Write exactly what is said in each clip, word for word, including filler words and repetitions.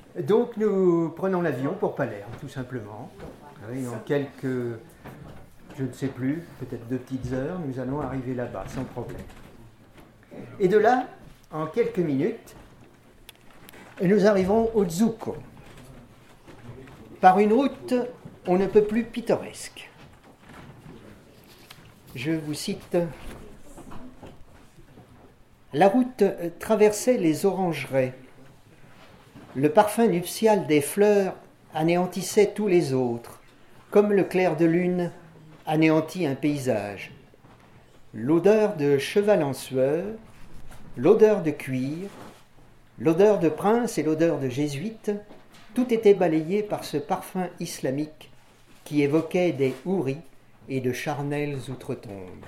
Donc nous prenons l'avion pour Palerme, tout simplement. Oui, en quelques, je ne sais plus, peut-être deux petites heures, nous allons arriver là-bas, sans problème. Et de là, en quelques minutes, nous arrivons au Zucco, par une route on ne peut plus pittoresque. Je vous cite: la route traversait les orangeraies. Le parfum nuptial des fleurs anéantissait tous les autres, comme le clair de lune anéantit un paysage. L'odeur de cheval en sueur, l'odeur de cuir, l'odeur de prince et l'odeur de jésuite, tout était balayé par ce parfum islamique qui évoquait des houris et de charnelles outre-tombes.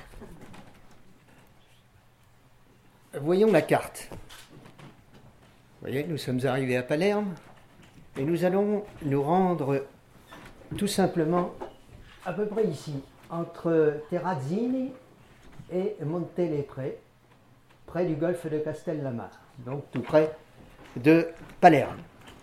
Voyons la carte. Vous voyez, nous sommes arrivés à Palerme et nous allons nous rendre tout simplement à peu près ici, entre Terrazzini et Montelepre, près du golfe de Castellammare, donc tout près de Palerme.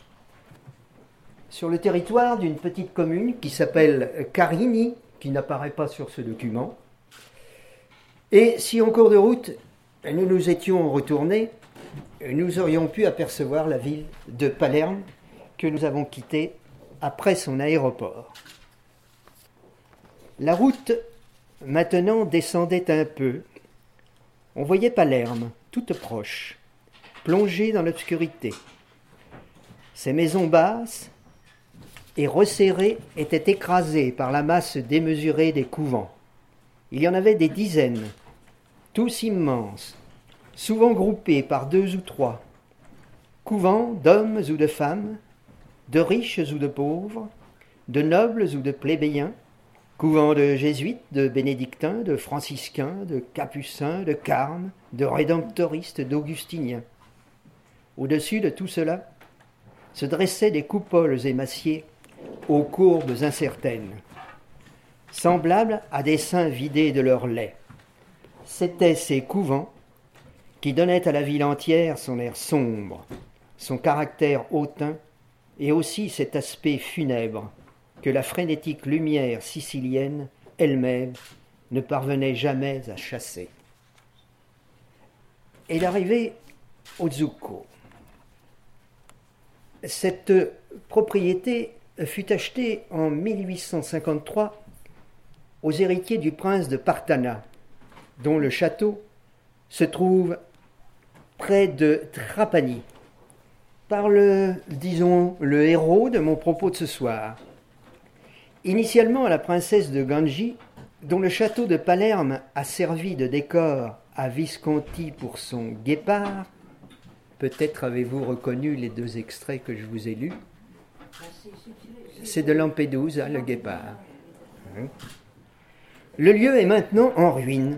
Sur le territoire d'une petite commune qui s'appelle Carini, qui n'apparaît pas sur ce document. Et si en cours de route, nous nous étions retournés, nous aurions pu apercevoir la ville de Palerme que nous avons quittée après son aéroport. La route, maintenant, descendait un peu. On voyait Palerme, toute proche, plongée dans l'obscurité. Ses maisons basses et resserrées étaient écrasées par la masse démesurée des couvents. Il y en avait des dizaines, tous immenses, souvent groupés par deux ou trois, couvents d'hommes ou de femmes, de riches ou de pauvres, de nobles ou de plébéiens, couvents de jésuites, de bénédictins, de franciscains, de capucins, de carmes, de rédemptoristes, d'augustiniens. Au-dessus de tout cela se dressaient des coupoles émaciées aux courbes incertaines, semblables à des seins vidés de leur lait. C'étaient ces couvents qui donnaient à la ville entière son air sombre, son caractère hautain et aussi cet aspect funèbre que la frénétique lumière sicilienne elle-même ne parvenait jamais à chasser. Et l'arrivée au Zucco. Cette propriété fut achetée en mille huit cent cinquante-trois aux héritiers du prince de Partana, dont le château se trouve près de Trapani, par le, disons, le héros de mon propos de ce soir. Initialement à la princesse de Ganji, dont le château de Palerme a servi de décor à Visconti pour son guépard, peut-être avez-vous reconnu les deux extraits que je vous ai lus. C'est de Lampedusa, le guépard. Le lieu est maintenant en ruine.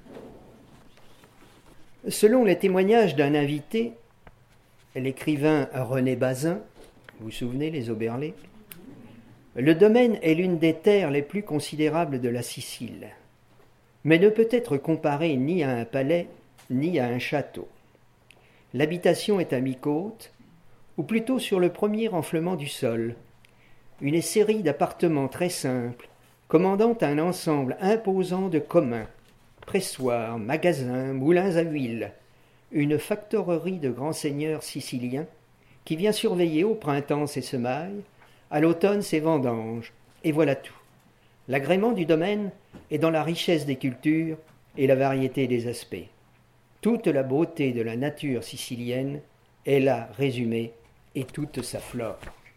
Selon les témoignages d'un invité, l'écrivain René Bazin, vous vous souvenez, les Oberlé, le domaine est l'une des terres les plus considérables de la Sicile, mais ne peut être comparé ni à un palais, ni à un château. L'habitation est à mi-côte, ou plutôt sur le premier renflement du sol, une série d'appartements très simples, commandant un ensemble imposant de communs, pressoirs, magasins, moulins à huile, une factorerie de grands seigneurs siciliens qui vient surveiller au printemps ses semailles, à l'automne ses vendanges, et voilà tout. L'agrément du domaine est dans la richesse des cultures et la variété des aspects. Toute la beauté de la nature sicilienne est là résumée et toute sa flore.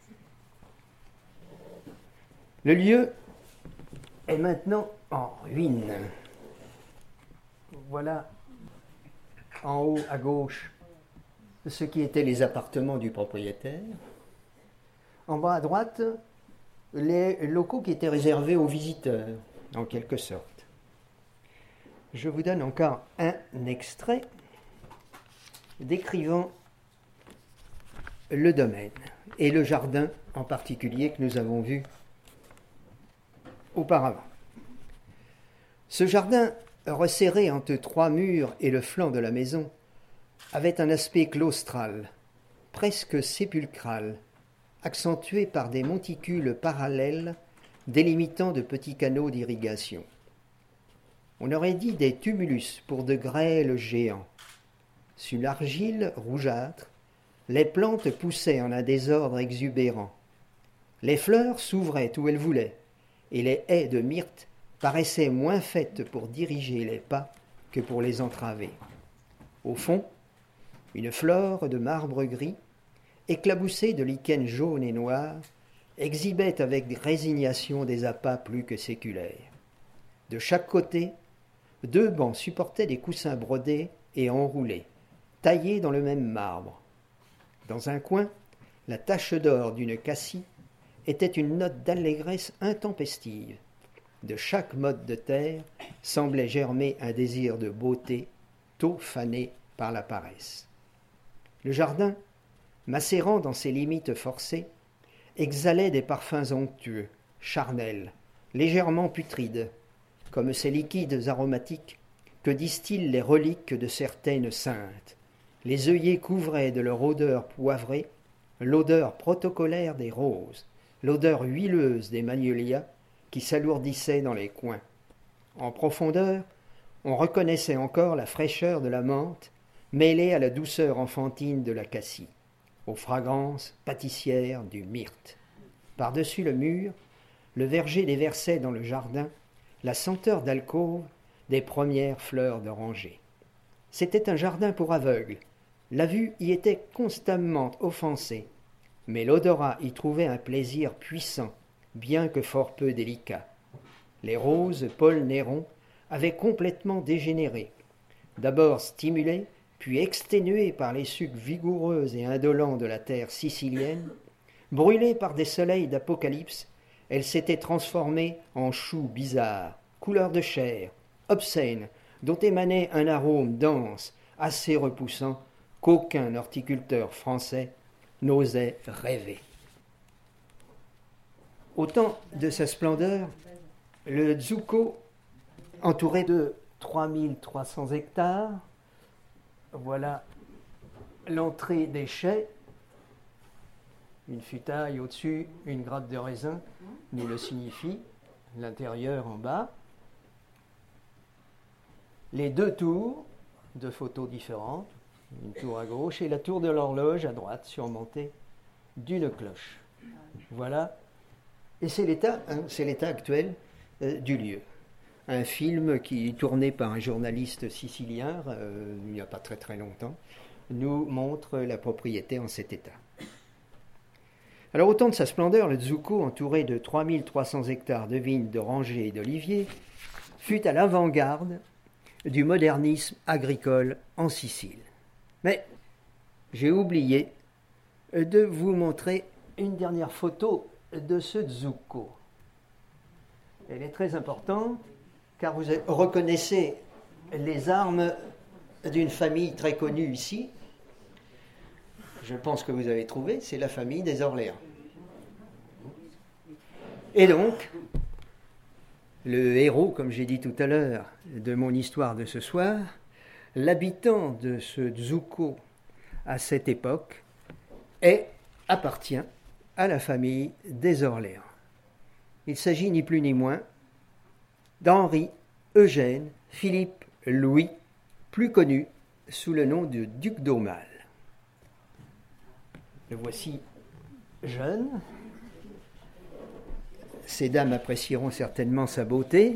Le lieu est maintenant en ruine. Voilà en haut à gauche ce qui étaient les appartements du propriétaire. En bas à droite, les locaux qui étaient réservés aux visiteurs, en quelque sorte. Je vous donne encore un extrait décrivant le domaine et le jardin en particulier que nous avons vu auparavant. Ce jardin, resserré entre trois murs et le flanc de la maison, avait un aspect claustral, presque sépulcral, accentués par des monticules parallèles délimitant de petits canaux d'irrigation. On aurait dit des tumulus pour de grêles géants. Sur l'argile rougeâtre, les plantes poussaient en un désordre exubérant. Les fleurs s'ouvraient où elles voulaient, et les haies de myrte paraissaient moins faites pour diriger les pas que pour les entraver. Au fond, une flore de marbre gris, éclaboussée de lichens jaunes et noirs, exhibait avec résignation des appâts plus que séculaires. De chaque côté, deux bancs supportaient des coussins brodés et enroulés, taillés dans le même marbre. Dans un coin, la tache d'or d'une cassie était une note d'allégresse intempestive. De chaque mode de terre semblait germer un désir de beauté, tôt fané par la paresse. Le jardin, macérant dans ses limites forcées, exhalait des parfums onctueux, charnels, légèrement putrides, comme ces liquides aromatiques que distillent les reliques de certaines saintes. Les œillets couvraient de leur odeur poivrée l'odeur protocolaire des roses, l'odeur huileuse des magnolias qui s'alourdissaient dans les coins. En profondeur, on reconnaissait encore la fraîcheur de la menthe mêlée à la douceur enfantine de la cassie, aux fragrances pâtissières du myrte. Par-dessus le mur, le verger déversait dans le jardin la senteur d'alcôve des premières fleurs d'oranger. C'était un jardin pour aveugles. La vue y était constamment offensée, mais l'odorat y trouvait un plaisir puissant, bien que fort peu délicat. Les roses Paul Néron avaient complètement dégénéré, d'abord stimulées, puis exténuées par les sucs vigoureux et indolents de la terre sicilienne. Brûlées par des soleils d'apocalypse, elles s'étaient transformées en choux bizarres, couleur de chair, obscènes, dont émanait un arôme dense, assez repoussant, qu'aucun horticulteur français n'osait rêver. Au temps de sa splendeur, le Zucco, entouré de trois mille trois cents hectares, voilà l'entrée des chais, une futaille au-dessus, une gratte de raisin, nous le signifie, l'intérieur en bas. Les deux tours, deux photos différentes, une tour à gauche et la tour de l'horloge à droite, surmontée d'une cloche. Voilà, et c'est l'état, hein, c'est l'état actuel euh, du lieu. Un film qui est tourné par un journaliste sicilien, euh, il n'y a pas très très longtemps, nous montre la propriété en cet état. Alors, au temps de sa splendeur, le Zucco, entouré de trois mille trois cents hectares de vignes, d'orangers et d'oliviers, fut à l'avant-garde du modernisme agricole en Sicile. Mais j'ai oublié de vous montrer une dernière photo de ce Zucco. Elle est très importante car vous reconnaissez les armes d'une famille très connue ici. Je pense que vous avez trouvé, c'est la famille des Orléans. Et donc, le héros, comme j'ai dit tout à l'heure, de mon histoire de ce soir, l'habitant de ce Zucco à cette époque, est, appartient à la famille des Orléans. Il s'agit ni plus ni moins d'Henri Eugène Philippe Louis, plus connu sous le nom de duc d'Aumale. Le voici jeune. Ces dames apprécieront certainement sa beauté.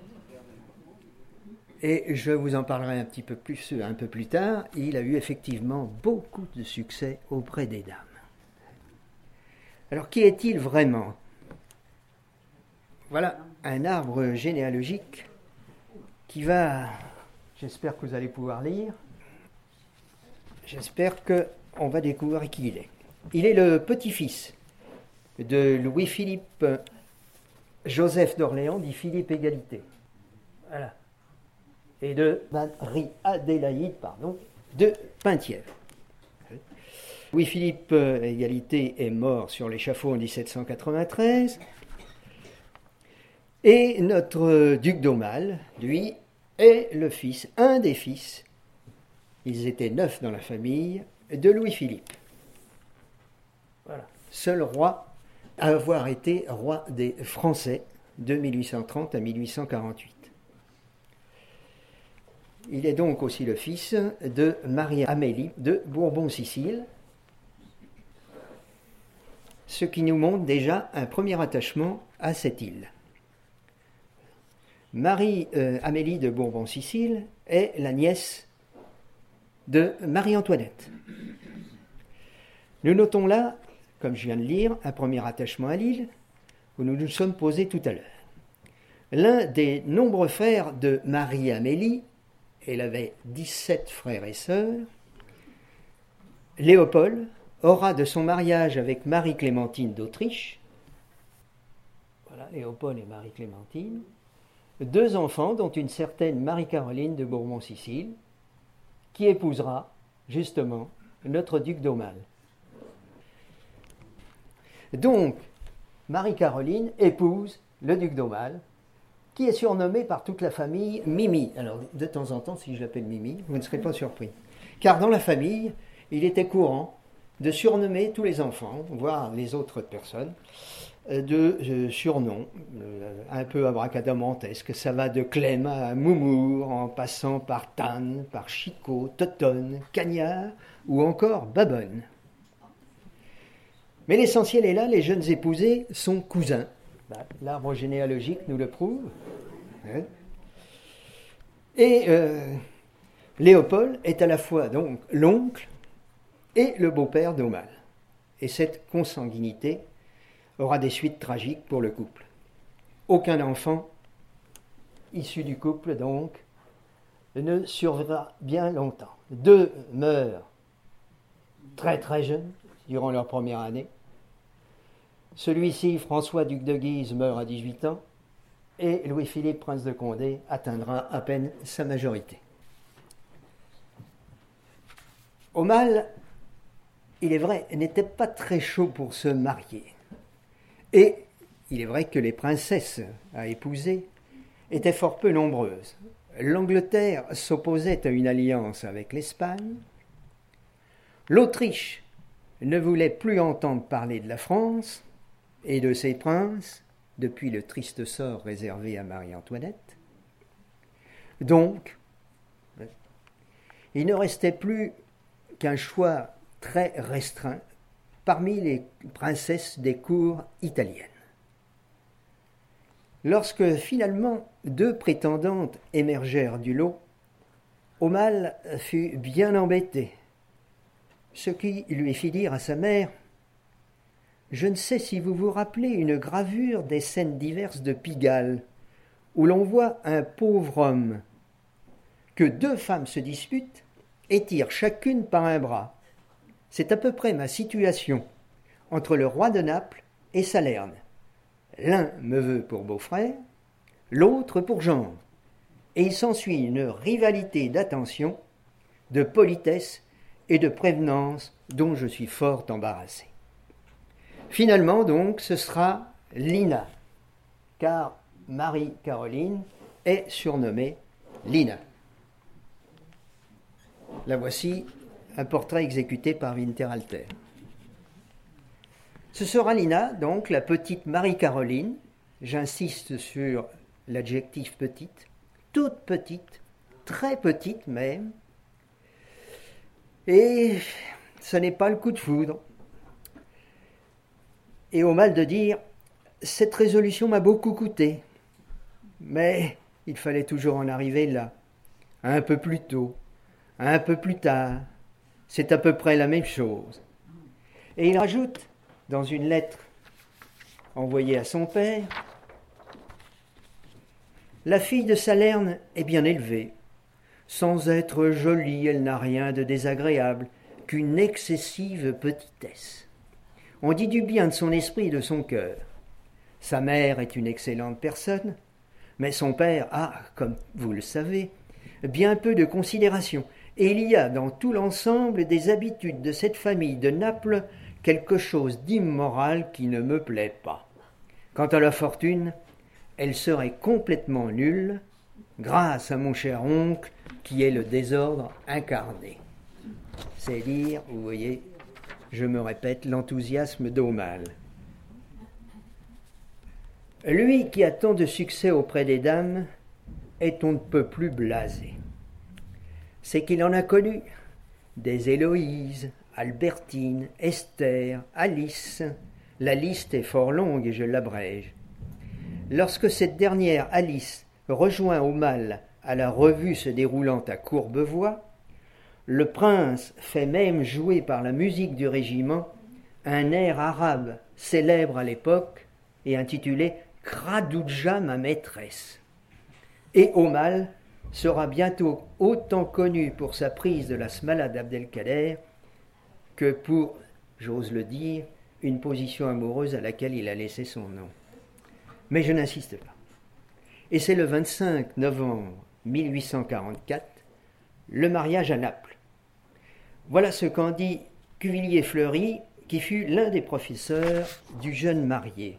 Et je vous en parlerai un petit peu plus, un peu plus tard. Il a eu effectivement beaucoup de succès auprès des dames. Alors, qui est-il vraiment ? Voilà un arbre généalogique qui va... J'espère que vous allez pouvoir lire. J'espère qu'on va découvrir qui il est. Il est le petit-fils de Louis-Philippe Joseph d'Orléans, dit Philippe Égalité. Voilà. Et de Marie-Adélaïde, pardon, de Penthièvre. Louis-Philippe Égalité est mort sur l'échafaud en dix-sept cent quatre-vingt-treize. Et notre duc d'Aumale, lui, est le fils, un des fils, ils étaient neuf dans la famille, de Louis-Philippe. Voilà. seul roi à avoir été roi des Français de mille huit cent trente à mille huit cent quarante-huit. Il est donc aussi le fils de Marie-Amélie de Bourbon-Sicile, ce qui nous montre déjà un premier attachement à cette île. Marie-Amélie de Bourbon-Sicile est la nièce de Marie-Antoinette. Nous notons là, comme je viens de lire, un premier attachement à l'île, où nous nous sommes posés tout à l'heure. L'un des nombreux frères de Marie-Amélie, elle avait dix-sept frères et sœurs, Léopold, aura de son mariage avec Marie-Clémentine d'Autriche, voilà, Léopold et Marie-Clémentine, deux enfants, dont une certaine Marie-Caroline de Bourbon-Sicile, qui épousera, justement, notre duc d'Aumale. Donc, Marie-Caroline épouse le duc d'Aumale, qui est surnommé par toute la famille Mimi. Alors, de temps en temps, si je l'appelle Mimi, vous ne serez pas surpris. Car dans la famille, il était courant de surnommer tous les enfants, voire les autres personnes, de euh, surnoms euh, un peu abracadabrantesques. Ça va de Clem à Moumour, en passant par Tan, par Chicot, Totonne, Cagnard ou encore Babonne. Mais l'essentiel est là, les jeunes épousés sont cousins. L'arbre généalogique nous le prouve. Et euh, Léopold est à la fois donc l'oncle et le beau-père d'Aumale. Et cette consanguinité aura des suites tragiques pour le couple. Aucun enfant issu du couple, donc, ne survivra bien longtemps. Deux meurent très très jeunes, durant leur première année. Celui-ci, François, duc de Guise, meurt à dix-huit ans, et Louis-Philippe, prince de Condé, atteindra à peine sa majorité. Aumale, il est vrai, n'était pas très chaud pour se marier. Et il est vrai que les princesses à épouser étaient fort peu nombreuses. L'Angleterre s'opposait à une alliance avec l'Espagne. L'Autriche ne voulait plus entendre parler de la France et de ses princes, depuis le triste sort réservé à Marie-Antoinette. Donc, il ne restait plus qu'un choix très restreint parmi les princesses des cours italiennes. Lorsque finalement deux prétendantes émergèrent du lot, Aumale fut bien embêté, ce qui lui fit dire à sa mère « Je ne sais si vous vous rappelez une gravure des scènes diverses de Pigalle, où l'on voit un pauvre homme que deux femmes se disputent et tirent chacune par un bras. C'est à peu près ma situation entre le roi de Naples et Salerne. L'un me veut pour beau-frère, l'autre pour gendre, et il s'ensuit une rivalité d'attention, de politesse et de prévenance dont je suis fort embarrassé. Finalement, donc, ce sera Lina, car Marie-Caroline est surnommée Lina. La voici, un portrait exécuté par Winterhalter. Ce sera Lina, donc, la petite Marie-Caroline, j'insiste sur l'adjectif petite, toute petite, très petite même, et ce n'est pas le coup de foudre. Et au mal de dire, cette résolution m'a beaucoup coûté, mais il fallait toujours en arriver là, un peu plus tôt, un peu plus tard, c'est à peu près la même chose. Et il rajoute, dans une lettre envoyée à son père, « La fille de Salerne est bien élevée. Sans être jolie, elle n'a rien de désagréable qu'une excessive petitesse. On dit du bien de son esprit et de son cœur. Sa mère est une excellente personne, mais son père a, comme vous le savez, bien peu de considération, et il y a dans tout l'ensemble des habitudes de cette famille de Naples quelque chose d'immoral qui ne me plaît pas. Quant à la fortune, elle serait complètement nulle, grâce à mon cher oncle, qui est le désordre incarné. » C'est dire, vous voyez, je me répète, l'enthousiasme d'Aumale. Lui qui a tant de succès auprès des dames est on ne peut plus blasé. C'est qu'il en a connu des Héloïse, Albertine, Esther, Alice. La liste est fort longue et je l'abrège. Lorsque cette dernière Alice rejoint Aumale à la revue se déroulant à Courbevoie, le prince fait même jouer par la musique du régiment un air arabe célèbre à l'époque et intitulé « Kradoudja, ma maîtresse ». Et Aumale sera bientôt autant connu pour sa prise de la Smala d'Abdelkader que pour, j'ose le dire, une position amoureuse à laquelle il a laissé son nom. Mais je n'insiste pas. Et c'est le vingt-cinq novembre mille huit cent quarante-quatre, le mariage à Naples. Voilà ce qu'en dit Cuvillier-Fleury, qui fut l'un des professeurs du jeune marié.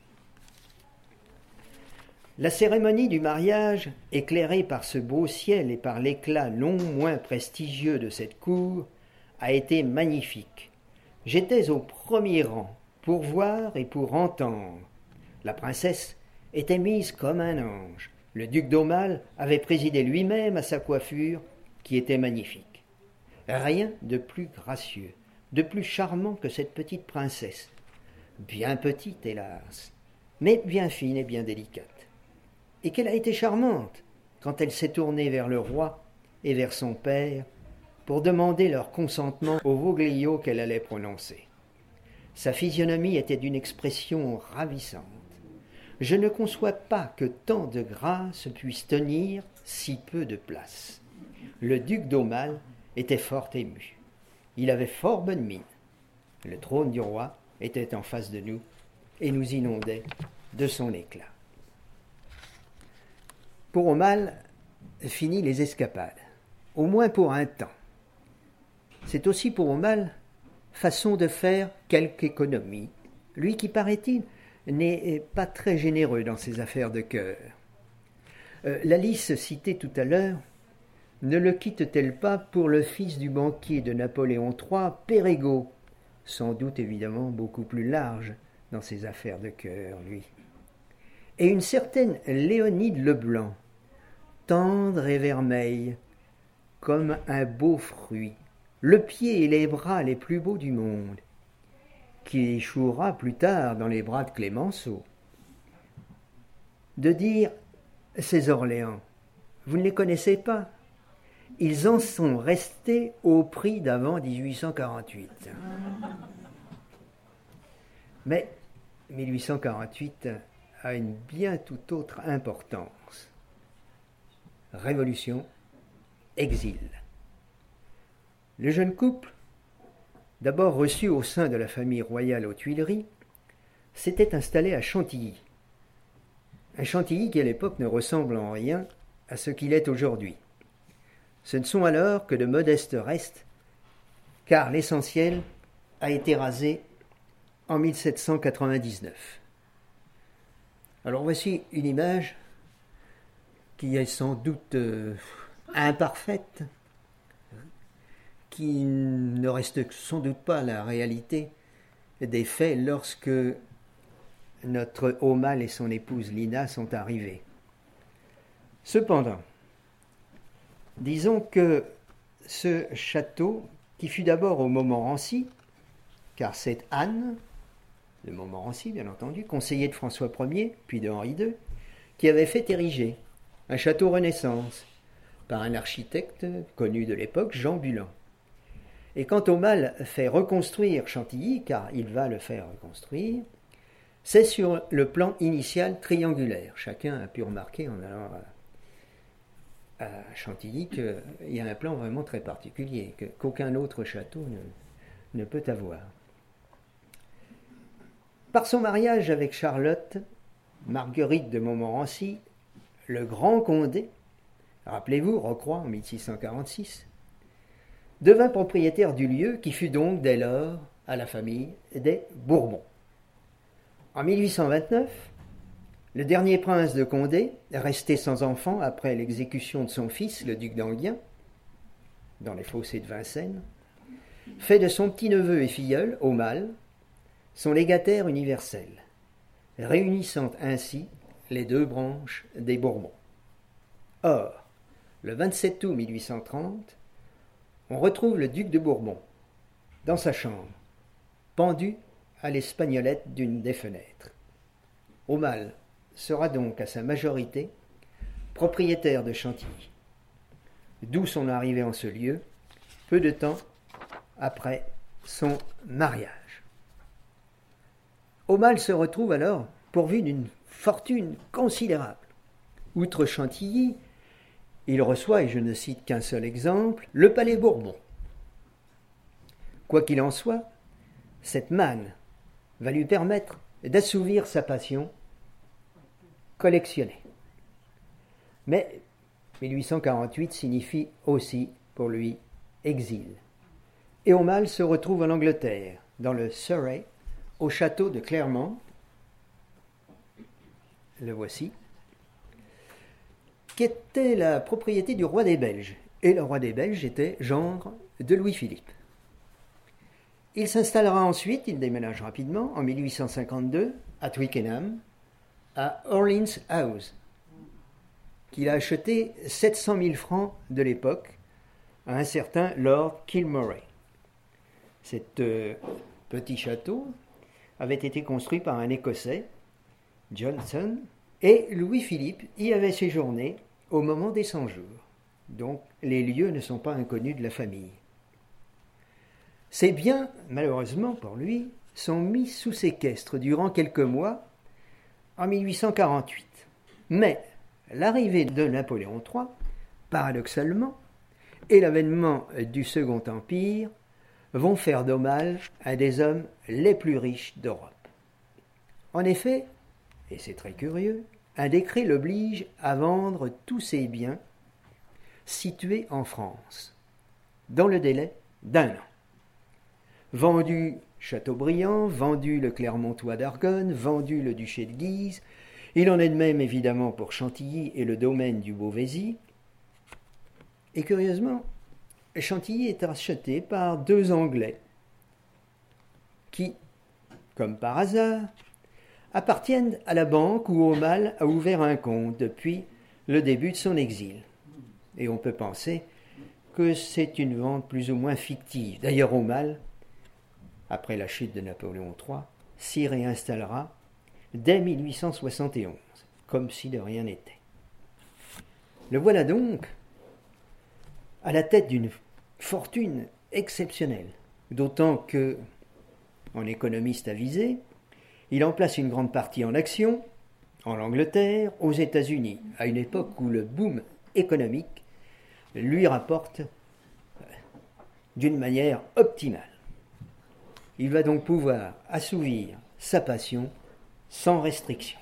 La cérémonie du mariage, éclairée par ce beau ciel et par l'éclat non moins prestigieux de cette cour, a été magnifique. J'étais au premier rang pour voir et pour entendre. La princesse était mise comme un ange. Le duc d'Aumale avait présidé lui-même à sa coiffure, qui était magnifique. Rien de plus gracieux, de plus charmant que cette petite princesse, bien petite hélas, mais bien fine et bien délicate. Et qu'elle a été charmante quand elle s'est tournée vers le roi et vers son père pour demander leur consentement au voglio qu'elle allait prononcer. Sa physionomie était d'une expression ravissante. Je ne conçois pas que tant de grâce puisse tenir si peu de place. Le duc d'Aumale était fort ému. Il avait fort bonne mine. Le trône du roi était en face de nous et nous inondait de son éclat. Pour Aumale, fini les escapades, au moins pour un temps. C'est aussi pour Aumale façon de faire quelque économie, lui qui, paraît-il, n'est pas très généreux dans ses affaires de cœur. Euh, la liste citée tout à l'heure ne le quitte-t-elle pas pour le fils du banquier de Napoléon trois, Perregaux, sans doute évidemment beaucoup plus large dans ses affaires de cœur, lui. Et une certaine Léonide Leblanc, tendre et vermeille, comme un beau fruit, le pied et les bras les plus beaux du monde, qui échouera plus tard dans les bras de Clémenceau. De dire, ces Orléans, vous ne les connaissez pas, ils en sont restés au prix d'avant dix-huit cent quarante-huit. Mais mille huit cent quarante-huit a une bien toute autre importance. Révolution, exil. Le jeune couple, d'abord reçu au sein de la famille royale aux Tuileries, s'était installé à Chantilly. Un Chantilly qui à l'époque ne ressemble en rien à ce qu'il est aujourd'hui. Ce ne sont alors que de modestes restes, car l'essentiel a été rasé en mille sept cent quatre-vingt-dix-neuf. Alors voici une image qui est sans doute euh, imparfaite, qui ne reste sans doute pas la réalité des faits lorsque notre Aumale et son épouse Lina sont arrivés. Cependant, disons que ce château, qui fut d'abord au Montmorency, car c'est Anne de Montmorency, bien entendu, conseiller de François Ier, puis de Henri deux, qui avait fait ériger un château Renaissance par un architecte connu de l'époque, Jean Bulan. Et quand Aumale fait reconstruire Chantilly, car il va le faire reconstruire, c'est sur le plan initial triangulaire. Chacun a pu remarquer en allant à, à Chantilly qu'il y a un plan vraiment très particulier, que, qu'aucun autre château ne, ne peut avoir. Par son mariage avec Charlotte, Marguerite de Montmorency, le grand Condé, rappelez-vous, Rocroi en mille six cent quarante-six, devint propriétaire du lieu qui fut donc dès lors à la famille des Bourbons. En mille huit cent vingt-neuf, le dernier prince de Condé, resté sans enfant après l'exécution de son fils, le duc d'Enghien, dans les fossés de Vincennes, fait de son petit-neveu et filleul, Aumale, son légataire universel, réunissant ainsi les deux branches des Bourbons. Or, le vingt-sept août mille huit cent trente, on retrouve le duc de Bourbon dans sa chambre, pendu à l'espagnolette d'une des fenêtres. Aumale sera donc à sa majorité propriétaire de Chantilly, d'où son arrivée en ce lieu, peu de temps après son mariage. Aumale se retrouve alors pourvu d'une fortune considérable. Outre Chantilly, il reçoit, et je ne cite qu'un seul exemple, le palais Bourbon. Quoi qu'il en soit, cette manne va lui permettre d'assouvir sa passion, collectionner. Mais mille huit cent quarante-huit signifie aussi pour lui exil. Et Aumale se retrouve en Angleterre, dans le Surrey, au château de Claremont. Le voici. Qui était la propriété du roi des Belges. Et le roi des Belges était gendre de Louis-Philippe. Il s'installera ensuite, il déménage rapidement, en mille huit cent cinquante-deux, à Twickenham, à Orleans House, qu'il a acheté sept cent mille francs de l'époque à un certain Lord Kilmorey. Cet euh, petit château avait été construit par un Écossais, Johnson, et Louis-Philippe y avait séjourné au moment des Cent-Jours. Donc les lieux ne sont pas inconnus de la famille. Ces biens, malheureusement pour lui, sont mis sous séquestre durant quelques mois en mille huit cent quarante-huit. Mais l'arrivée de Napoléon trois, paradoxalement, et l'avènement du Second Empire vont faire d'Aumale un des hommes les plus riches d'Europe. En effet, et c'est très curieux, un décret l'oblige à vendre tous ses biens situés en France, dans le délai d'un an. Vendu Chateaubriand, vendu le Clermontois d'Argonne, vendu le duché de Guise, il en est de même évidemment pour Chantilly et le domaine du Beauvaisis. Et curieusement, Chantilly est racheté par deux Anglais qui, comme par hasard, appartiennent à la banque où Aumale a ouvert un compte depuis le début de son exil. Et on peut penser que c'est une vente plus ou moins fictive. D'ailleurs, Aumale, après la chute de Napoléon trois, s'y réinstallera dès mille huit cent soixante et onze, comme si de rien n'était. Le voilà donc à la tête d'une fortune exceptionnelle, d'autant que, en économiste avisé, il en place une grande partie en actions, en Angleterre, aux États-Unis, à une époque où le boom économique lui rapporte d'une manière optimale. Il va donc pouvoir assouvir sa passion sans restriction.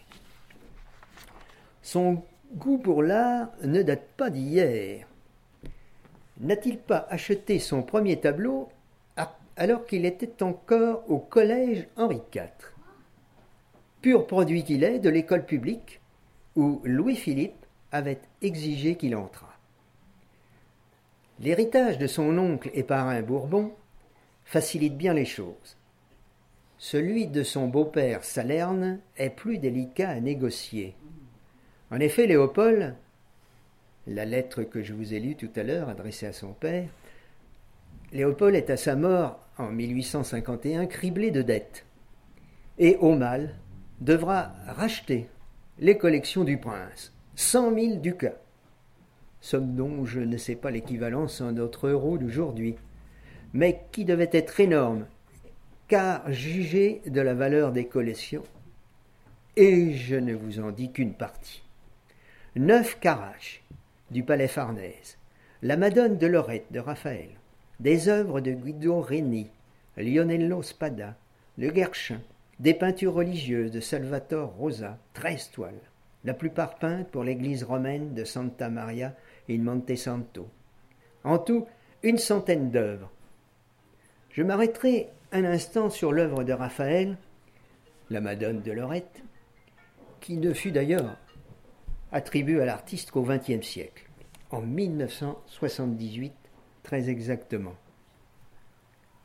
Son goût pour l'art ne date pas d'hier. N'a-t-il pas acheté son premier tableau alors qu'il était encore au collège Henri quatre, pur produit qu'il est de l'école publique où Louis-Philippe avait exigé qu'il entrât. L'héritage de son oncle et parrain Bourbon facilite bien les choses. Celui de son beau-père Salerne est plus délicat à négocier. En effet, Léopold, la lettre que je vous ai lue tout à l'heure adressée à son père, Léopold est à sa mort en mille huit cent cinquante et un criblé de dettes. Et Aumale devra racheter les collections du prince, cent mille ducats, somme dont je ne sais pas l'équivalence en notre euro d'aujourd'hui, mais qui devait être énorme, car jugez de la valeur des collections, et je ne vous en dis qu'une partie. Neuf Carracci du palais Farnèse, la Madone de Lorette de Raphaël, des œuvres de Guido Reni, Lionello Spada, de Guerchin, des peintures religieuses de Salvatore Rosa, treize toiles, la plupart peintes pour l'église romaine de Santa Maria in Monte Santo. En tout, une centaine d'œuvres. Je m'arrêterai un instant sur l'œuvre de Raphaël, la Madone de Lorette, qui ne fut d'ailleurs attribuée à l'artiste qu'au vingtième siècle, en mille neuf cent soixante-dix-huit très exactement.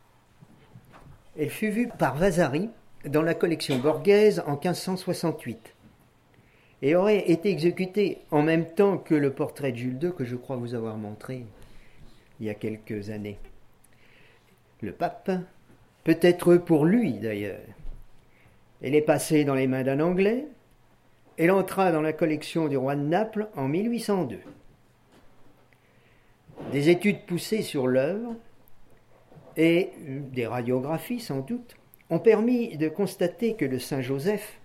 Elle fut vue par Vasari dans la collection Borghese en quinze cent soixante-huit et aurait été exécutée en même temps que le portrait de Jules deux que je crois vous avoir montré il y a quelques années. Le pape, peut-être pour lui d'ailleurs. Elle est passée dans les mains d'un Anglais. Elle entra dans la collection du roi de Naples en mille huit cent deux. Des études poussées sur l'œuvre et des radiographies sans doute ont permis de constater que le Saint Joseph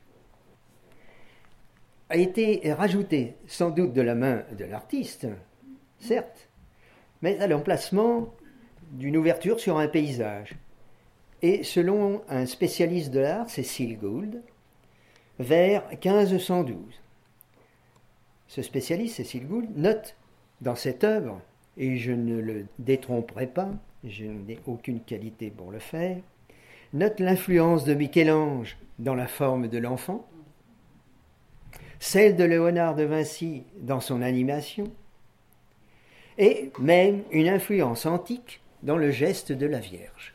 a été rajouté sans doute de la main de l'artiste, certes, mais à l'emplacement d'une ouverture sur un paysage. Et selon un spécialiste de l'art, Cecil Gould, vers quinze cent douze. Ce spécialiste, Cecil Gould, note dans cette œuvre, et je ne le détromperai pas, je n'ai aucune qualité pour le faire, note l'influence de Michel-Ange dans la forme de l'enfant, celle de Léonard de Vinci dans son animation, et même une influence antique dans le geste de la Vierge.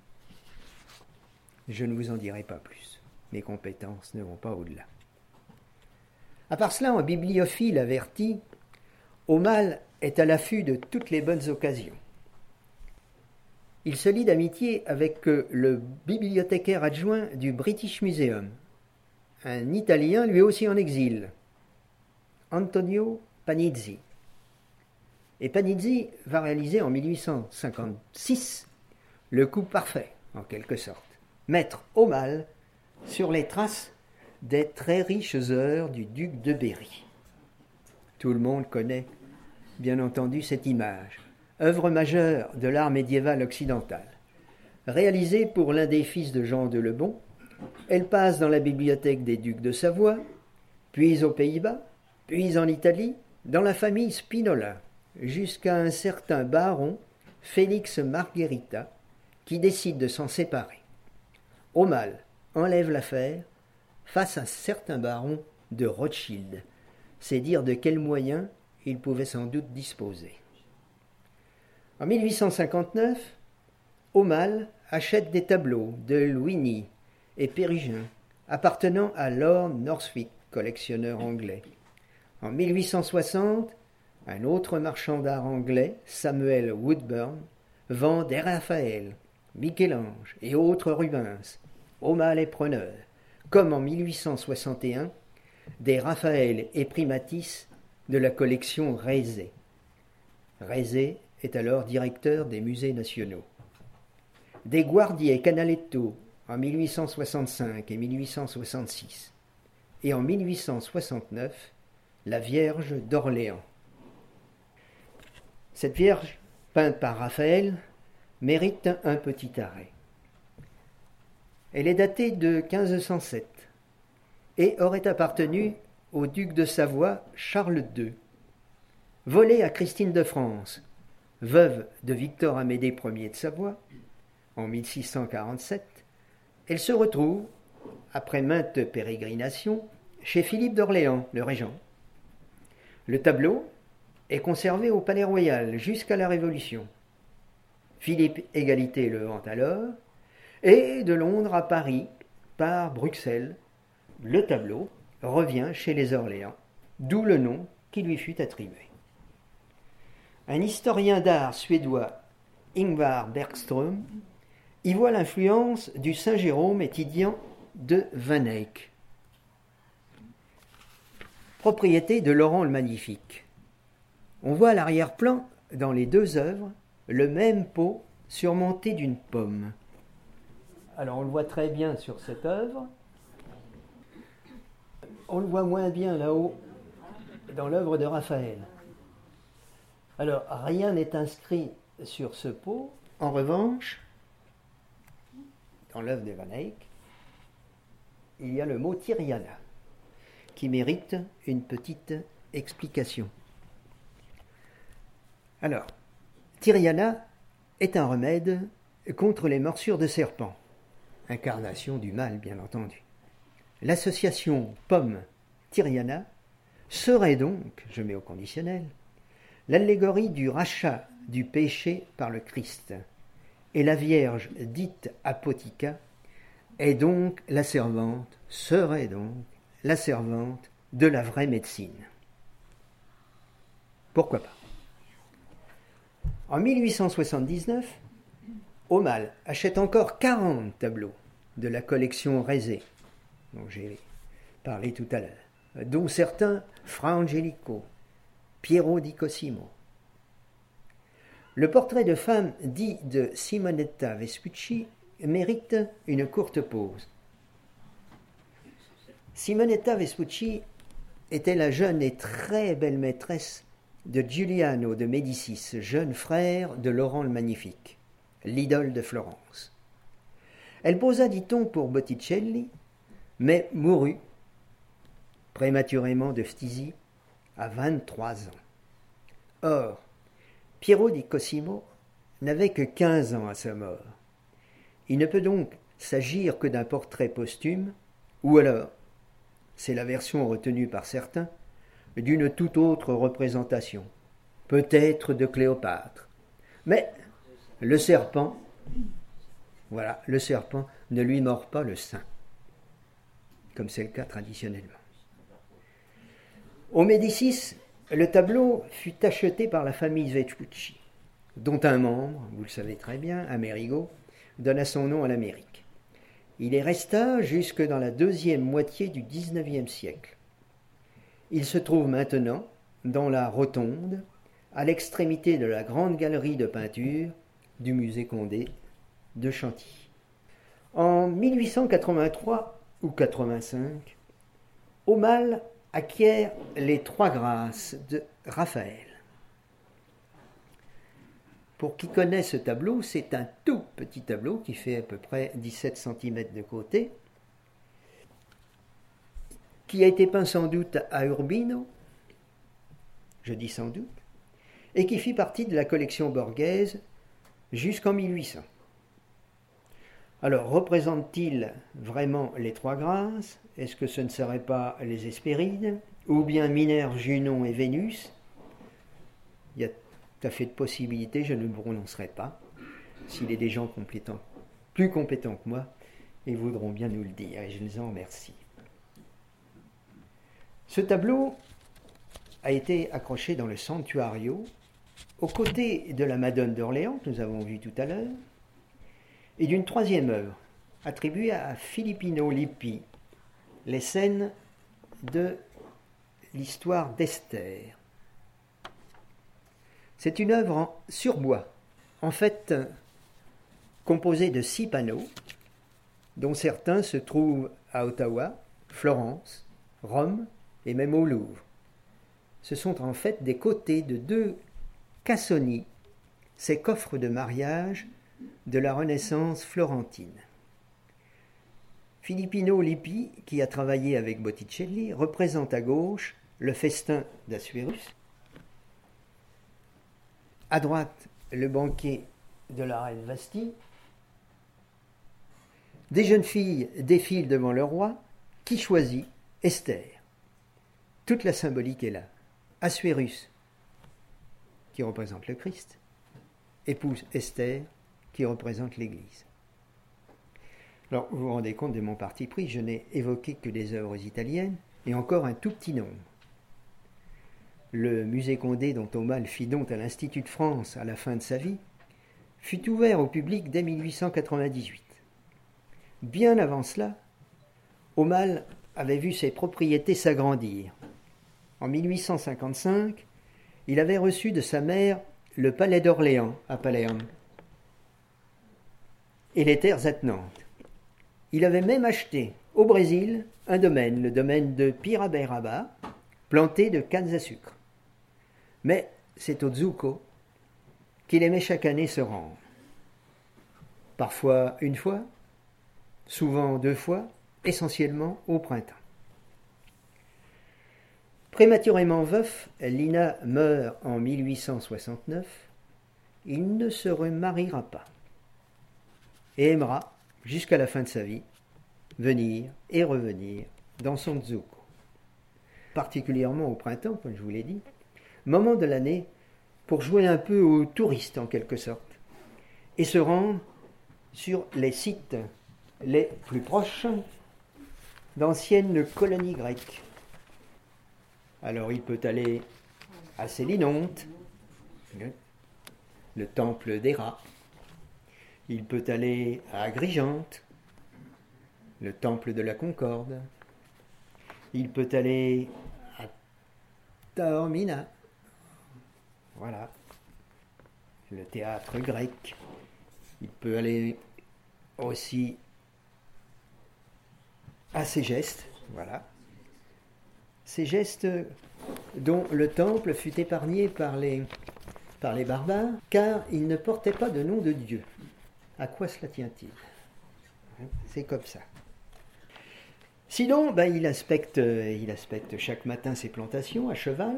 Je ne vous en dirai pas plus. Mes compétences ne vont pas au-delà. À part cela, un bibliophile averti, Aumale est à l'affût de toutes les bonnes occasions. Il se lie d'amitié avec le bibliothécaire adjoint du British Museum, un Italien lui aussi en exil, Antonio Panizzi. Et Panizzi va réaliser en mille huit cent cinquante-six le coup parfait, en quelque sorte, mettre Aumale sur les traces des très riches heures du duc de Berry. Tout le monde connaît, bien entendu, cette image, œuvre majeure de l'art médiéval occidental. Réalisée pour l'un des fils de Jean de Lebon, elle passe dans la bibliothèque des ducs de Savoie, puis aux Pays-Bas, puis en Italie, dans la famille Spinola, jusqu'à un certain baron, Félix Margherita, qui décide de s'en séparer. Aumale enlève l'affaire face à un certain baron de Rothschild. C'est dire de quels moyens il pouvait sans doute disposer. En mille huit cent cinquante-neuf, Aumale achète des tableaux de Luini et Pérugin appartenant à Lord Northwick, collectionneur anglais. En mille huit cent soixante, un autre marchand d'art anglais, Samuel Woodburn, vend des Raphaël, Michel-Ange et autres Rubens. Aumale est preneur, comme en mille huit cent soixante et un, des Raphaël et Primatis de la collection Rézé. Rézé est alors directeur des musées nationaux. Des Guardi et Canaletto en mille huit cent soixante-cinq et mille huit cent soixante-six, et en mille huit cent soixante-neuf, la Vierge d'Orléans. Cette Vierge, peinte par Raphaël, mérite un petit arrêt. Elle est datée de quinze cent sept et aurait appartenu au duc de Savoie Charles deux. Volée à Christine de France, veuve de Victor Amédée Ier de Savoie, en mille six cent quarante-sept, elle se retrouve, après maintes pérégrinations, chez Philippe d'Orléans, le régent. Le tableau est conservé au Palais Royal jusqu'à la Révolution. Philippe Égalité le vend alors, et de Londres à Paris, par Bruxelles, le tableau revient chez les Orléans, d'où le nom qui lui fut attribué. Un historien d'art suédois, Ingvar Bergström, y voit l'influence du Saint Jérôme étudiant de Van Eyck, propriété de Laurent le Magnifique. On voit à l'arrière-plan, dans les deux œuvres, le même pot surmonté d'une pomme. Alors on le voit très bien sur cette œuvre. On le voit moins bien là-haut dans l'œuvre de Raphaël. Alors rien n'est inscrit sur ce pot. En revanche, dans l'œuvre de Van Eyck, il y a le mot Tyriana qui mérite une petite explication. Alors, Tyriana est un remède contre les morsures de serpent, incarnation du mal bien entendu. L'association pomme-Tyriana serait donc, je mets au conditionnel, l'allégorie du rachat du péché par le Christ, et la Vierge dite Apotica est donc la servante, serait donc la servante de la vraie médecine. Pourquoi pas? En mille huit cent soixante-dix-neuf, Aumale achète encore quarante tableaux de la collection Rézé, dont j'ai parlé tout à l'heure, dont certains Fra Angelico, Piero di Cosimo. Le portrait de femme dit de Simonetta Vespucci mérite une courte pause. Simonetta Vespucci était la jeune et très belle maîtresse de Giuliano de Médicis, jeune frère de Laurent le Magnifique, l'idole de Florence. Elle posa, dit-on, pour Botticelli, mais mourut prématurément de phtisie à vingt-trois ans. Or, Piero di Cosimo n'avait que quinze ans à sa mort. Il ne peut donc s'agir que d'un portrait posthume, ou alors, c'est la version retenue par certains, d'une toute autre représentation, peut-être de Cléopâtre. Mais le serpent, voilà, le serpent ne lui mord pas le sein, comme c'est le cas traditionnellement. Au Médicis, le tableau fut acheté par la famille Vespucci, dont un membre, vous le savez très bien, Amerigo, donna son nom à l'Amérique. Il y resta jusque dans la deuxième moitié du dix-neuvième siècle. Il se trouve maintenant dans la rotonde, à l'extrémité de la grande galerie de peinture du musée Condé de Chantilly. En mille huit cent quatre-vingt-trois ou quatre-vingt-cinq, Aumale acquiert les Trois Grâces de Raphaël. Pour qui connaît ce tableau, c'est un tout petit tableau qui fait à peu près dix-sept centimètres de côté, qui a été peint sans doute à Urbino, je dis sans doute, et qui fit partie de la collection Borghese jusqu'en mille huit cents. Alors, représente-t-il vraiment les Trois Grâces? Est-ce que ce ne serait pas les Hespérides? Ou bien Minerve, Junon et Vénus? Il y a tout à fait de possibilités, je ne le prononcerai pas. S'il y a des gens compétents, plus compétents que moi, ils voudront bien nous le dire, et je les en remercie. Ce tableau a été accroché dans le Santuario, aux côtés de la Madone d'Orléans, que nous avons vu tout à l'heure, et d'une troisième œuvre, attribuée à Filippino Lippi, les scènes de l'histoire d'Esther. C'est une œuvre en surbois, en fait composée de six panneaux, dont certains se trouvent à Ottawa, Florence, Rome et même au Louvre. Ce sont en fait des côtés de deux cassoni, ces coffres de mariage de la Renaissance florentine. Filippino Lippi, qui a travaillé avec Botticelli, représente à gauche le festin d'Assuérus, à droite le banquet de la reine Vasthi. Des jeunes filles défilent devant le roi, qui choisit Esther. Toute la symbolique est là. Assuérus, qui représente le Christ, épouse Esther, qui représente l'Église. Alors, vous vous rendez compte de mon parti pris, je n'ai évoqué que des œuvres italiennes, et encore un tout petit nombre. Le musée Condé, dont Aumale fit don à l'Institut de France à la fin de sa vie, fut ouvert au public dès mille huit cent quatre-vingt-dix-huit. Bien avant cela, Aumale avait vu ses propriétés s'agrandir. En mille huit cent cinquante-cinq, il avait reçu de sa mère le palais d'Orléans à Palerme et les terres attenantes. Il avait même acheté au Brésil un domaine, le domaine de Piraberaba, planté de cannes à sucre. Mais c'est au Zucco qu'il aimait chaque année se rendre. Parfois une fois, souvent deux fois, essentiellement au printemps. Prématurément veuf, Lina meurt en mille huit cent soixante-neuf. Il ne se remariera pas et aimera, jusqu'à la fin de sa vie, venir et revenir dans son Zucco. Particulièrement au printemps, comme je vous l'ai dit, moment de l'année pour jouer un peu aux touristes en quelque sorte, et se rendre sur les sites les plus proches d'anciennes colonies grecques. Alors il peut aller à Sélinonte, le temple d'Héra. Il peut aller à Agrigente, le temple de la Concorde. Il peut aller à Taormina, voilà, le théâtre grec. Il peut aller aussi à Ségeste, voilà. Ségeste dont le temple fut épargné par les, par les barbares, car il ne portait pas de nom de Dieu. À quoi cela tient-il? C'est comme ça. Sinon, ben, il, inspecte, il inspecte chaque matin ses plantations à cheval.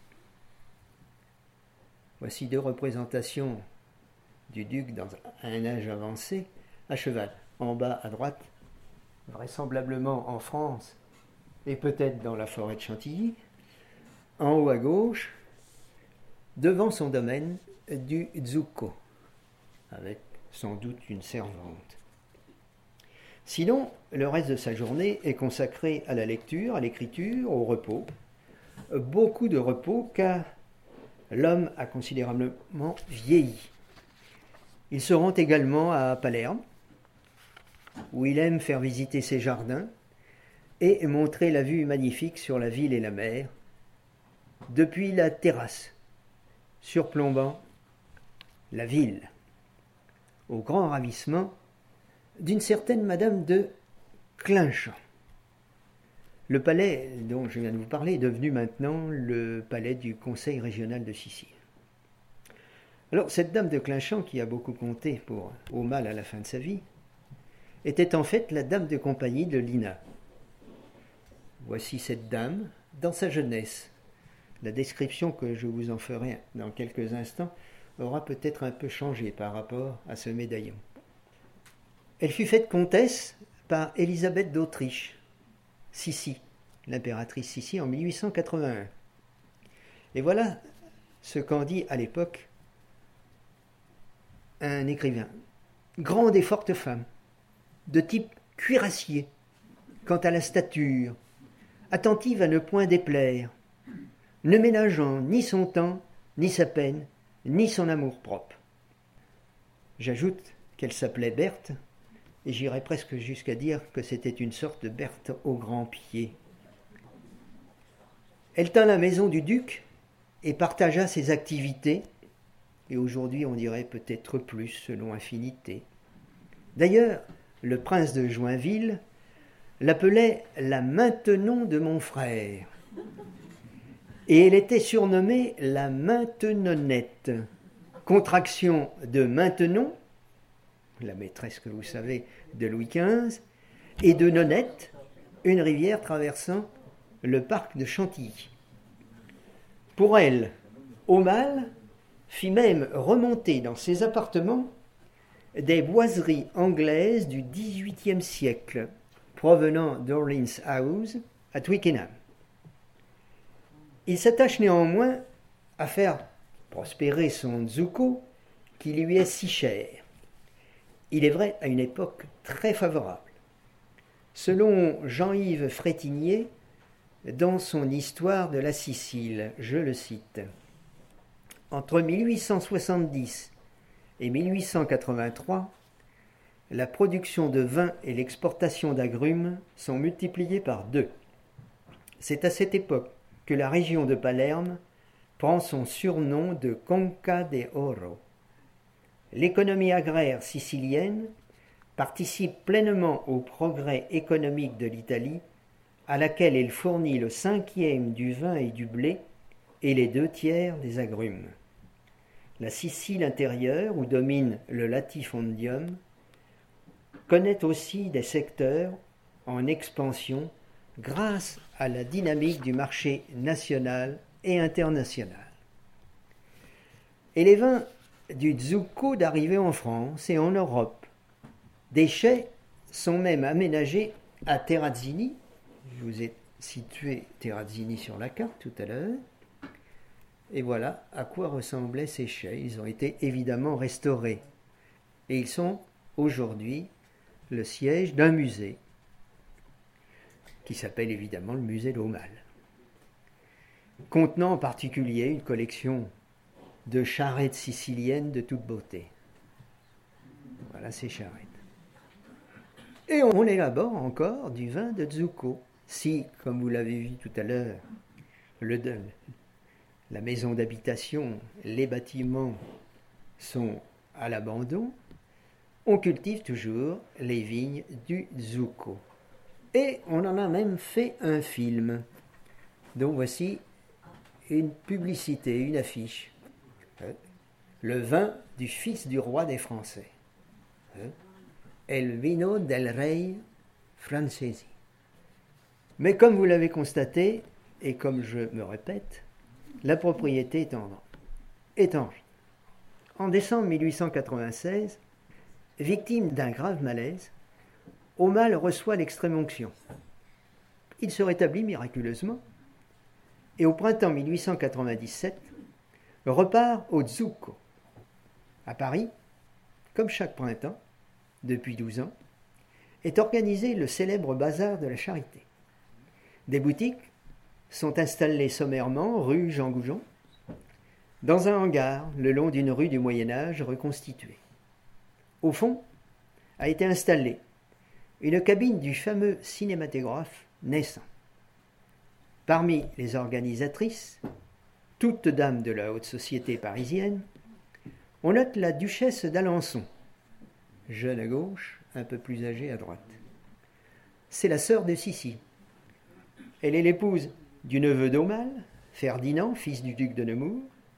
Voici deux représentations du duc dans un âge avancé à cheval. En bas à droite, vraisemblablement en France, et peut-être dans la forêt de Chantilly. En haut à gauche, devant son domaine du Zucco, avec sans doute une servante. Sinon, le reste de sa journée est consacré à la lecture, à l'écriture, au repos. Beaucoup de repos, car l'homme a considérablement vieilli. Il se rend également à Palerme, où il aime faire visiter ses jardins et montrer la vue magnifique sur la ville et la mer, depuis la terrasse, surplombant la ville, au grand ravissement d'une certaine Madame de Clinchamp. Le palais dont je viens de vous parler est devenu maintenant le palais du Conseil régional de Sicile. Alors, cette Dame de Clinchamp, qui a beaucoup compté pour Aumale à la fin de sa vie, était en fait la dame de compagnie de Lina. Voici cette dame dans sa jeunesse. La description que je vous en ferai dans quelques instants aura peut-être un peu changé par rapport à ce médaillon. Elle fut faite comtesse par Élisabeth d'Autriche, Sissi, l'impératrice Sissi, en mille huit cent quatre-vingt-un. Et voilà ce qu'en dit à l'époque un écrivain. Grande et forte femme, de type cuirassier, quant à la stature, attentive à ne point déplaire, ne ménageant ni son temps, ni sa peine, ni son amour-propre. J'ajoute qu'elle s'appelait Berthe, et j'irais presque jusqu'à dire que c'était une sorte de Berthe au grand pied. Elle tint la maison du duc et partagea ses activités, et aujourd'hui on dirait peut-être plus selon affinité. D'ailleurs, le prince de Joinville l'appelait la Maintenon de mon frère, et elle était surnommée la Maintenonnette, contraction de Maintenon, la maîtresse que vous savez de Louis quinze, et de Nonette, une rivière traversant le parc de Chantilly. Pour elle, Aumale fit même remonter dans ses appartements des boiseries anglaises du dix-huitième siècle, provenant d'Orleans House à Twickenham. Il s'attache néanmoins à faire prospérer son Zucco, qui lui est si cher. Il est vrai à une époque très favorable. Selon Jean-Yves Frétinier, dans son Histoire de la Sicile, je le cite, « Entre mille huit cent soixante-dix et mille huit cent quatre-vingt-trois, la production de vin et l'exportation d'agrumes sont multipliées par deux. C'est à cette époque que la région de Palerme prend son surnom de Conca de Oro. L'économie agraire sicilienne participe pleinement au progrès économique de l'Italie, à laquelle elle fournit le cinquième du vin et du blé et les deux tiers des agrumes. La Sicile intérieure, où domine le latifondium, connaît aussi des secteurs en expansion grâce à la dynamique du marché national et international. Et les vins du Zucco d'arrivée en France et en Europe. Des chais sont même aménagés à Terrazzini. Je vous ai situé Terrazzini sur la carte tout à l'heure. Et voilà à quoi ressemblaient ces chais. Ils ont été évidemment restaurés. Et ils sont aujourd'hui le siège d'un musée qui s'appelle évidemment le musée d'Aumale, contenant en particulier une collection de charrettes siciliennes de toute beauté. Voilà ces charrettes. Et on élabore encore du vin de Zucco. Si, comme vous l'avez vu tout à l'heure, le, la maison d'habitation, les bâtiments sont à l'abandon, on cultive toujours les vignes du Zucco. Et on en a même fait un film. Donc voici une publicité, une affiche. Le vin du fils du roi des Français. El vino del rey francesi. Mais comme vous l'avez constaté, et comme je me répète, la propriété est en, est en ruine. En décembre mille huit cent quatre-vingt-seize, victime d'un grave malaise, Aumale reçoit l'extrême-onction. Il se rétablit miraculeusement et au printemps mille huit cent quatre-vingt-dix-sept, repart au Zucco. À Paris, comme chaque printemps, depuis douze ans, est organisé le célèbre bazar de la Charité. Des boutiques sont installées sommairement rue Jean Goujon, dans un hangar le long d'une rue du Moyen-Âge reconstituée. Au fond, a été installée une cabine du fameux cinématographe naissant. Parmi les organisatrices, toutes dames de la haute société parisienne, on note la duchesse d'Alençon, jeune à gauche, un peu plus âgée à droite. C'est la sœur de Sissi. Elle est l'épouse du neveu d'Aumale, Ferdinand, fils du duc de Nemours.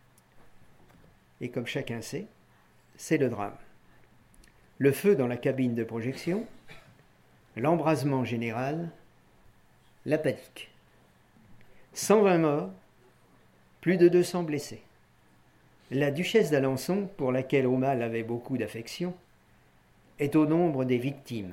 Et comme chacun sait, c'est le drame. Le feu dans la cabine de projection, l'embrasement général, la panique. cent vingt morts, plus de deux cents blessés. La duchesse d'Alençon, pour laquelle Aumale avait beaucoup d'affection, est au nombre des victimes.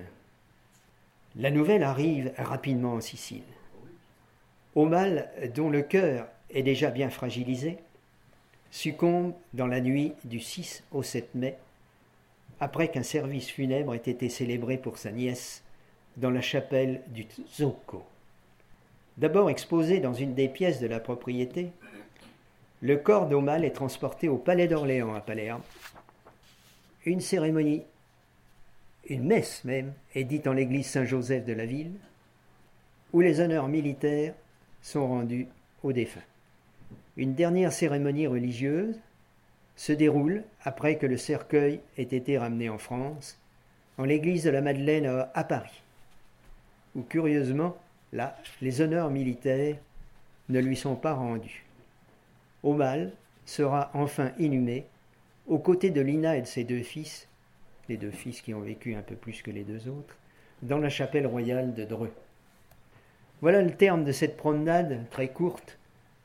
La nouvelle arrive rapidement en Sicile. Aumale, dont le cœur est déjà bien fragilisé, succombe dans la nuit du six au sept mai, après qu'un service funèbre ait été célébré pour sa nièce dans la chapelle du Zucco. D'abord exposé dans une des pièces de la propriété, le corps d'Aumale est transporté au palais d'Orléans à Palerme. Une cérémonie, une messe même, est dite en l'église Saint-Joseph de la ville, où les honneurs militaires sont rendus aux défunts. Une dernière cérémonie religieuse se déroule après que le cercueil ait été ramené en France, en l'église de la Madeleine à Paris, où curieusement, là, les honneurs militaires ne lui sont pas rendus. Aumale sera enfin inhumé aux côtés de Lina et de ses deux fils, les deux fils qui ont vécu un peu plus que les deux autres, dans la chapelle royale de Dreux. Voilà le terme de cette promenade très courte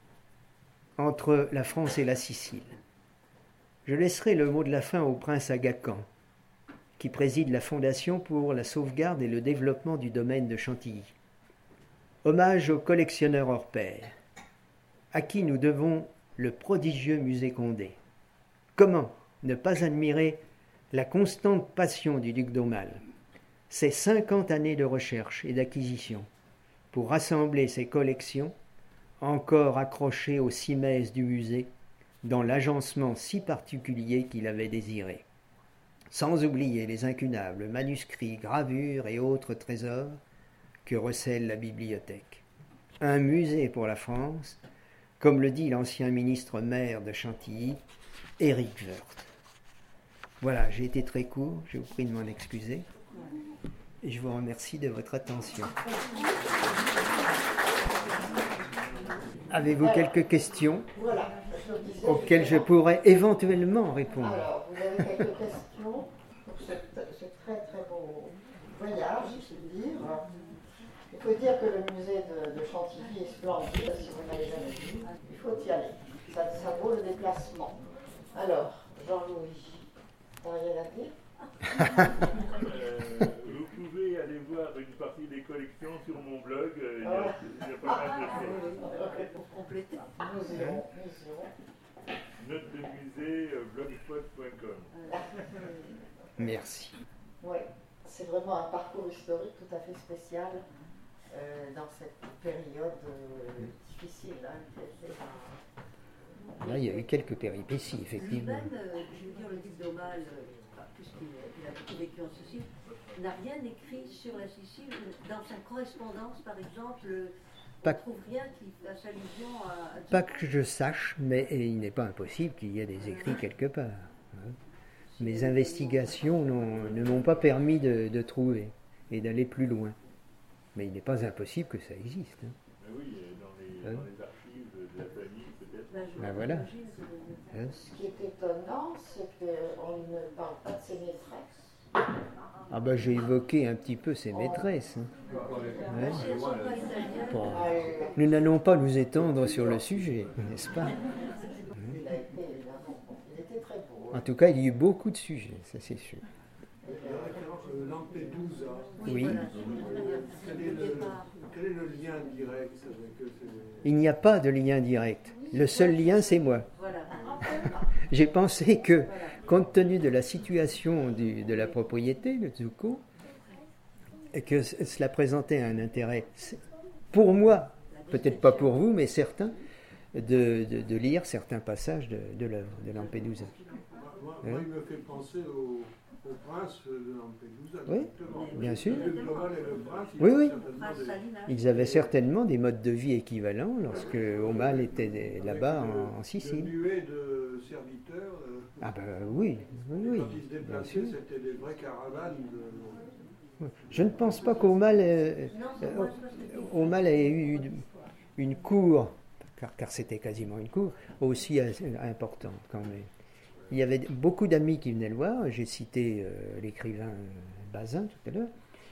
entre la France et la Sicile. Je laisserai le mot de la fin au prince Aga Khan, qui préside la Fondation pour la sauvegarde et le développement du domaine de Chantilly. Hommage au collectionneur hors pair, à qui nous devons le prodigieux musée Condé. Comment ne pas admirer la constante passion du duc d'Aumale, ses cinquante années de recherche et d'acquisition, pour rassembler ses collections, encore accrochées aux cimaises du musée, dans l'agencement si particulier qu'il avait désiré. Sans oublier les incunables manuscrits, gravures et autres trésors que recèle la bibliothèque. Un musée pour la France, comme le dit l'ancien ministre maire de Chantilly, Éric Woerth. Voilà, j'ai été très court, je vous prie de m'en excuser. Et je vous remercie de votre attention. Avez-vous quelques questions auxquelles je pourrais éventuellement répondre? Alors, vous avez quelques questions pour ce, ce très très beau voyage, je peux dire. Il faut dire que le musée de, de Chantilly est splendide, si vous n'avez jamais vu. Il faut y aller. Ça, ça vaut le déplacement. Alors, Jean-Louis, t'as rien à dire? euh, vous pouvez aller voir une partie des collections sur mon blog. Il y a, il y a pas mal de choses. Pour compléter. Nous irons, nous irons. Note de musée, blogspot point com. Merci. Oui, c'est vraiment un parcours historique tout à fait spécial euh, dans cette période euh, difficile. Hein, qui a été un... Là, il y a eu quelques péripéties, effectivement. Lui-même, euh, je veux dire, le duc d'Aumale, euh, puisqu'il il a beaucoup vécu en Sicile, n'a rien écrit sur la Sicile. Dans sa correspondance, par exemple, on ne trouve rien qui fasse allusion à... à Pas que je sache, mais il n'est pas impossible qu'il y ait des écrits quelque part. Hein. Mes investigations ne m'ont pas permis de, de trouver et d'aller plus loin. Mais il n'est pas impossible que ça existe. Hein. Mais oui, dans les, Hein? dans les archives de la famille, peut-être. Ben, je Ben voilà. que- Hein? Ce qui est étonnant, c'est qu'on ne parle pas de ses maîtresses. Ah ben j'ai évoqué un petit peu ses maîtresses. Hein. Ben, si elles sont pas italiennes, Bon. Ah, euh, Nous n'allons pas nous étendre sur le sujet, n'est-ce pas? il a été, évidemment, il était très beau. En tout cas, il y a eu beaucoup de sujets, ça c'est sûr. Euh, Lampedusa, Oui. voilà. quel est, Le le, départ. quel est le lien direct avec eux? Il n'y a pas de lien direct. Le seul lien, c'est moi. Voilà. J'ai pensé que, compte tenu de la situation du- de la propriété, le Zucco, et que c- cela présentait un intérêt, c- pour moi, peut-être pas pour vous, mais certains, de, de- de lire certains passages de, de l'œuvre de Lampedusa. Moi, moi, il me fait penser au, au prince de Lampedusa. Oui, directement. bien sûr. Le global et le prince, ils Oui, ont oui. certainement Prince des- Salinas. Ils avaient certainement des modes de vie équivalents lorsque Aumale était là-bas avec le- en, en Sicile. Le nuée de serviteurs. euh, Ah ben oui, oui, oui, Quand ils se bien déplaçaient, sûr. c'était des vraies caravanes. De... Je ne pense pas qu'Aumale euh, Non, c'est moi, c'est parce que- Aumale ait eu une, une cour, car, car c'était quasiment une cour, aussi assez importante quand même. Il y avait beaucoup d'amis qui venaient le voir, j'ai cité euh, l'écrivain Bazin tout à l'heure,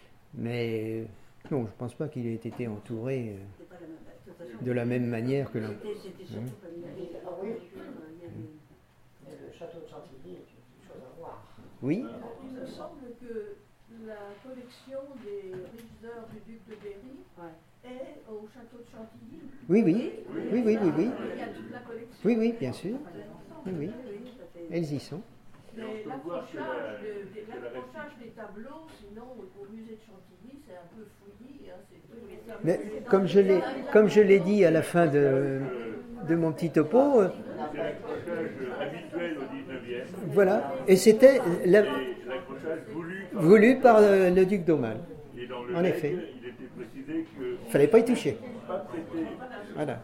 mais euh, non, je ne pense pas qu'il ait été entouré euh, c'est pas la même- de toute façon, de la même manière que l'on... C'était c'était surtout comme il y avait Ah oui. il y avait- Et le château de Chantilly est une chose à voir. Oui, Il me semble que la collection des Richter du duc de Berry Ouais. est au château de Chantilly. oui, oui, oui, oui, oui, oui, Il y a toute la collection. oui, oui, bien sûr, oui, oui, Oui, ça fait- elles y sont. Mais Et on peut voir que la- l'accrochage de- de- que la l'accrochage des tableaux, sinon au musée de Chantilly, c'est un peu fouillis. Hein, c'est tous les tableaux. Mais comme je l'ai, comme je l'ai dit à la fin de, de mon petit topo, euh, C'est l'accrochage habituel au dix-neuvième voilà, et c'était la- et l'accrochage voulu par voulu par euh, le duc d'Aumale. Et dans le En legs, effet. il était précisé que Il fallait pas y toucher. pas prêter, Voilà.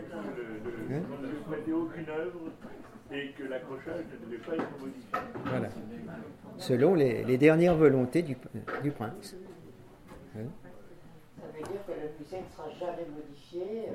le, le, Hein? on ne devait prêter aucune œuvre et que l'accrochage ne devait pas être modifié. Voilà. Selon les, les dernières volontés du, du prince. Hein? Ça veut dire que le musée ne sera jamais modifié. euh,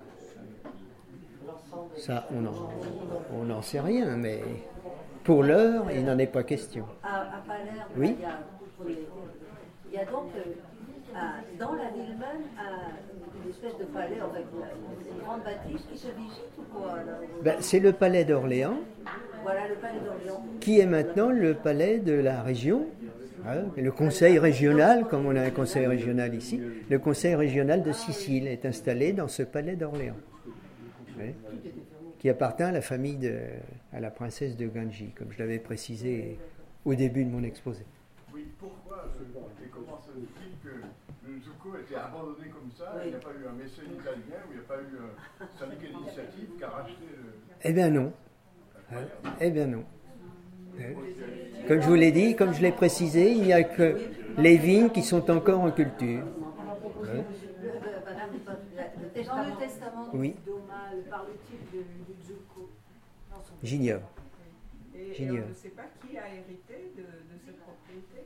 le- L'ensemble. Ça, on n'en on n'en sait rien, mais pour l'heure, il n'en est pas question. À, à Palerme, Oui. il, y a, pour les- il y a donc euh, à- dans la ville même à- une espèce de palais avec la- une grande bâtisse qui se visite ou quoi là Ben, c'est le palais d'Orléans, Voilà le palais d'Orléans. qui est maintenant le palais de la région, hein, le conseil régional, comme on a un conseil régional ici, le conseil régional de Sicile est installé dans ce palais d'Orléans, hein, qui appartient à la famille de, à la princesse de Ganji, comme je l'avais précisé au début de mon exposé. Oui, pourquoi ce- et comment se fait-il que le Zucco était abandonné comme ça? Il n'y a pas eu un mécène italien ou il n'y a pas eu un syndicat d'initiative qui a racheté le. Eh bien non. Hein, eh bien non. Hein. Comme je vous l'ai dit, comme je l'ai précisé, il n'y a que les vignes qui sont encore en culture. Hein. Le, le- madame, le Dans testament. le testament Oui. du d'Aumale, parle-t-il de, du Zucco dans son J'ignore. Et, et on J'ignore. ne sait pas qui a hérité de, de cette propriété.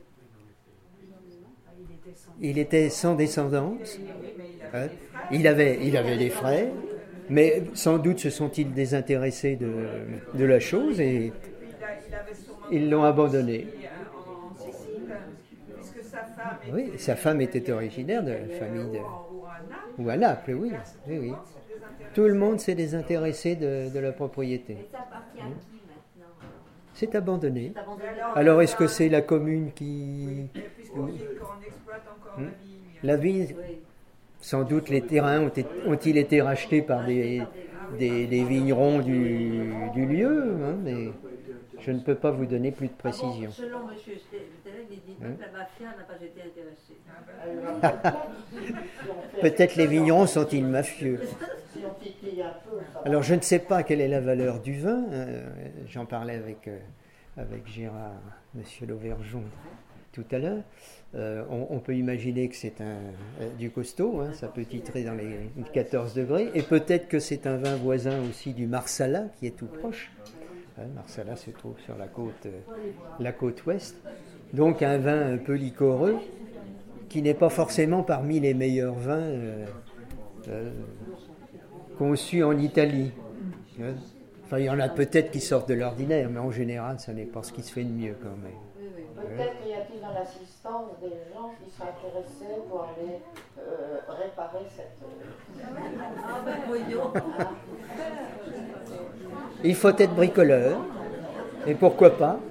Ah, il était sans. Il était sans descendance. Oui, mais il avait Hein. des frères. Il avait, il avait des frères, mais sans doute se sont-ils désintéressés de, de la chose et Et puis il, a- il avait sûrement ils l'ont abandonné. aussi, euh, en Sicile, puisque sa femme était, Oui, sa femme était originaire de la famille de... ou, en- ou à Naples. Ou à Naples, oui. oui, oui. Tout le monde s'est désintéressé de, de la propriété. Et ça appartient à qui maintenant? C'est abandonné. C'est abandonné. Alors est-ce que c'est la commune qui... Et puisqu'on dit qu'on exploite encore Hmm. la vigne. La ville, Oui. sans doute les terrains ont été- ont-ils été rachetés par des, des, des vignerons du, du lieu, hein, mais Je ne peux pas vous donner plus de précision. Ah bon, selon M. Stelling, il dit Hein? que la mafia n'a pas été intéressée. Peut-être les vignerons sont-ils mafieux. Si on titille un peu, ça va. Alors je ne sais pas quelle est la valeur du vin. euh, J'en parlais avec, euh, avec Gérard, Monsieur Lauvergeon, tout à l'heure. Euh, on, on peut imaginer que c'est un euh, du costaud, hein, ça peut titrer dans les quatorze degrés. Et peut-être que c'est un vin voisin aussi du Marsala, qui est tout proche. Hein, Marsala se trouve sur la côte, euh, la côte ouest. Donc un vin un peu liquoreux, qui n'est pas forcément parmi les meilleurs vins euh, euh, conçus en Italie. Hein. Enfin, il y en a peut-être qui sortent de l'ordinaire, mais en général, ça n'est pas ce qui se fait de mieux quand même. Peut-être y a-t-il dans l'assistance des gens qui sont intéressés pour aller euh, réparer cette. Ah ben voyons. Il faut être bricoleur, et pourquoi pas.